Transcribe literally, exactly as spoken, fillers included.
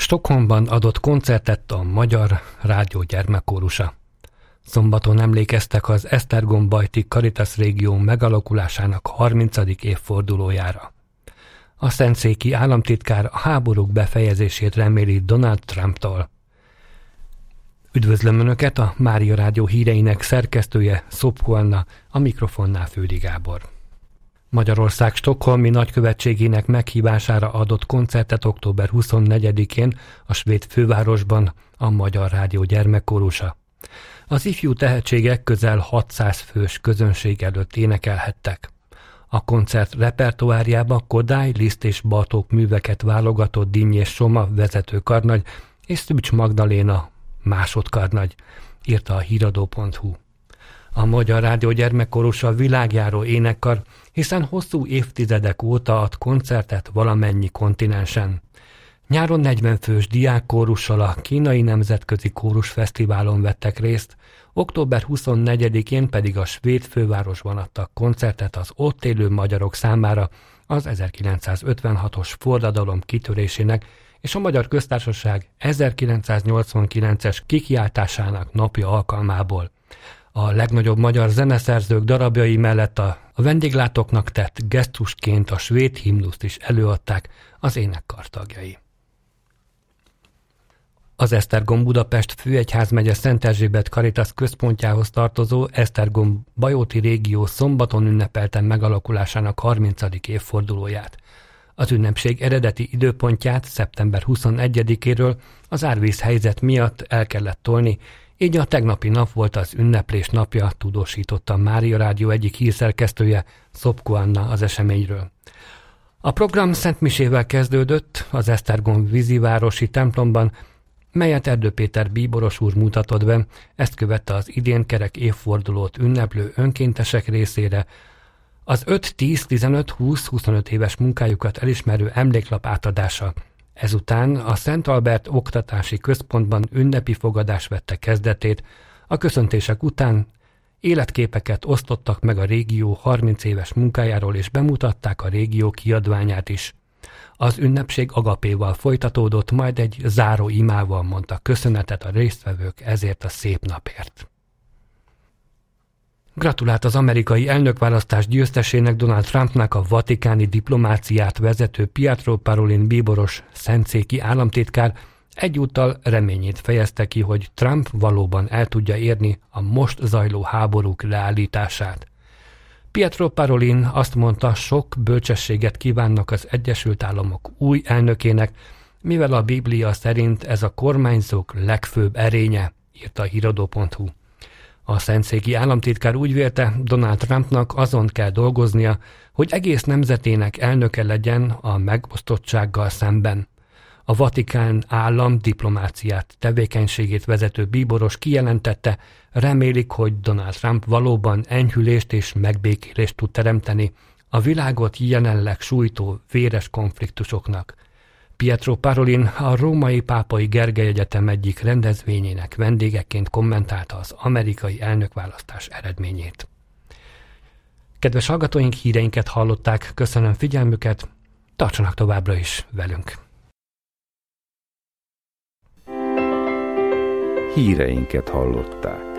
Stockholmban adott koncertet a Magyar Rádió Gyermekkórusa. Szombaton emlékeztek az Esztergom-Bajti Caritas régió megalakulásának harmincadik évfordulójára. A szentszéki államtitkár a háborúk befejezését reméli Donald Trumptól. Üdvözlöm Önöket, a Mária Rádió híreinek szerkesztője Szopko Anna, a mikrofonnál Fődi Gábor. Magyarország stockholmi nagykövetségének meghívására adott koncertet október huszonnegyedikén a svéd fővárosban a Magyar Rádió Gyermekkórusa. Az ifjú tehetségek közel hatszáz fős közönség előtt énekelhettek. A koncert repertoárjába Kodály, Liszt és Bartók műveket válogatott Dinnyés Soma vezetőkarnagy és Szűcs Magdaléna másodkarnagy, írta a híradó pont hu. A Magyar Rádió Gyermekkórusa világjáró énekkar, hiszen hosszú évtizedek óta ad koncertet valamennyi kontinensen. Nyáron negyven fős diákkórussal a Kínai Nemzetközi Kórusfesztiválon vettek részt, október huszonnegyedikén pedig a svéd fővárosban adtak koncertet az ott élő magyarok számára az ezerkilencszázötvenhatos forradalom kitörésének és a Magyar Köztársaság ezerkilencszáznyolcvankilences kikiáltásának napja alkalmából. A legnagyobb magyar zeneszerzők darabjai mellett a, a vendéglátóknak tett gesztusként a svéd himnuszt is előadták az énekkar tagjai. Az Esztergom-Budapest főegyházmegye Szent Erzsébet Caritas központjához tartozó Esztergom-Bajóti régió szombaton ünnepelte megalakulásának harmincadik évfordulóját. Az ünnepség eredeti időpontját szeptember huszonegyedikéről az árvíz helyzet miatt el kellett tolni, így a tegnapi nap volt az ünneplés napja, tudósította a Mária Rádió egyik hírszerkesztője, Szopko Anna az eseményről. A program szentmisével kezdődött az Esztergom vízivárosi templomban, melyet Erdő Péter bíboros úr mutatott be, ezt követte az idén kerek évfordulót ünneplő önkéntesek részére az öt, tíz, tizenöt, húsz, huszonöt éves munkájukat elismerő emléklap átadása. Ezután a Szent Albert Oktatási Központban ünnepi fogadás vette kezdetét, a köszöntések után életképeket osztottak meg a régió harminc éves munkájáról és bemutatták a régió kiadványát is. Az ünnepség agapéval folytatódott, majd egy záró imával mondta köszönetet a résztvevők ezért a szép napért. Gratulált az amerikai elnökválasztás győztesének Donald Trumpnak a vatikáni diplomáciát vezető Pietro Parolin bíboros szentszéki államtitkár, egyúttal reményét fejezte ki, hogy Trump valóban el tudja érni a most zajló háborúk leállítását. Pietro Parolin azt mondta, sok bölcsességet kívánnak az Egyesült Államok új elnökének, mivel a Biblia szerint ez a kormányzók legfőbb erénye, írta a híradó pont hu. A szentszéki államtitkár úgy vélte, Donald Trumpnak azon kell dolgoznia, hogy egész nemzetének elnöke legyen a megosztottsággal szemben. A Vatikán állam diplomáciát tevékenységét vezető bíboros kijelentette, remélik, hogy Donald Trump valóban enyhülést és megbékélést tud teremteni a világot jelenleg sújtó véres konfliktusoknak. Pietro Parolin a római pápai Gergely Egyetem egyik rendezvényének vendégeként kommentálta az amerikai elnökválasztás eredményét. Kedves hallgatóink, híreinket hallották, köszönöm figyelmüket, tartsanak továbbra is velünk! Híreinket hallották.